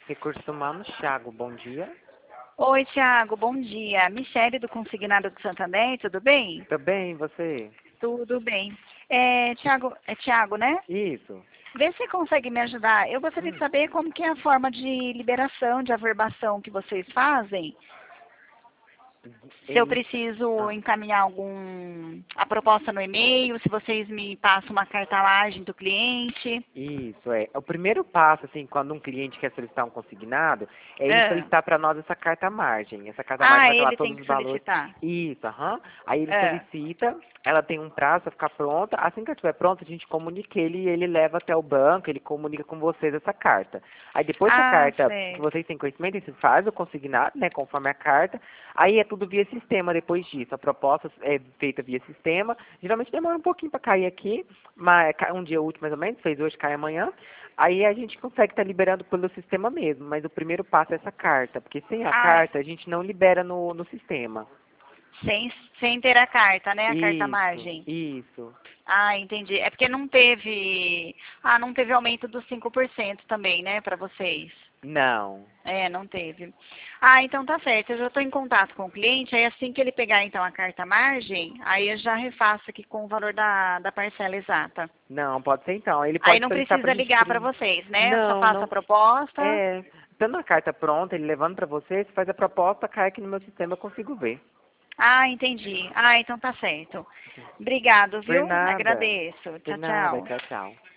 Recursos Humanos, Thiago, bom dia. Oi, Tiago, bom dia. Michele do Consignado do Santander, tudo bem? Tudo bem, e você? Tudo bem. Tiago, né? Isso. Vê se consegue me ajudar. Eu gostaria de saber como que é a forma de liberação, de averbação que vocês fazem. Se eu Em- preciso ah, encaminhar a proposta no e-mail, se vocês me passam uma cartalagem do cliente. Isso, é. O primeiro passo, assim, quando um cliente quer solicitar um consignado, é ele Ah, solicitar para nós essa carta margem. Essa carta margem vai ter lá ele tem todos que os valores. solicitar. Isso, aham. Aí ele Ah, solicita, ela tem um prazo para ficar pronta. Assim que ela estiver pronta, a gente comunica ele e ele leva até o banco, ele comunica com vocês essa carta. Aí depois que a carta, que certo. vocês têm conhecimento, você faz o consignado, né, conforme a carta. Aí é tudo via sistema depois disso. A proposta é feita via sistema. Geralmente demora um pouquinho para cair aqui, mas um dia útil mais ou menos, fez hoje, cai amanhã. Aí a gente consegue estar liberando pelo sistema mesmo, mas o primeiro passo é essa carta, porque sem a Ah, carta a gente não libera no sistema. sem ter a carta, né? A carta Isso, margem. isso. Ah, entendi. É porque não teve aumento dos 5% também, né, para vocês. Não. É, não teve. Ah, então tá certo. Eu já estou em contato com o cliente, aí assim que ele pegar então a carta margem, aí eu já refaço aqui com o valor da parcela exata. Não, pode ser então. Ele Aí pode não solicitar pra precisa gente ligar para imprimir. vocês, né? Eu só Não, faço a não. proposta. É. Tendo a carta pronta, ele levando pra você, você faz a proposta, cai aqui no meu sistema, eu consigo ver. Ah, entendi. Ah, então tá certo. Obrigado, Por viu? nada. Agradeço. Por Tchau, nada. tchau. Tchau, tchau.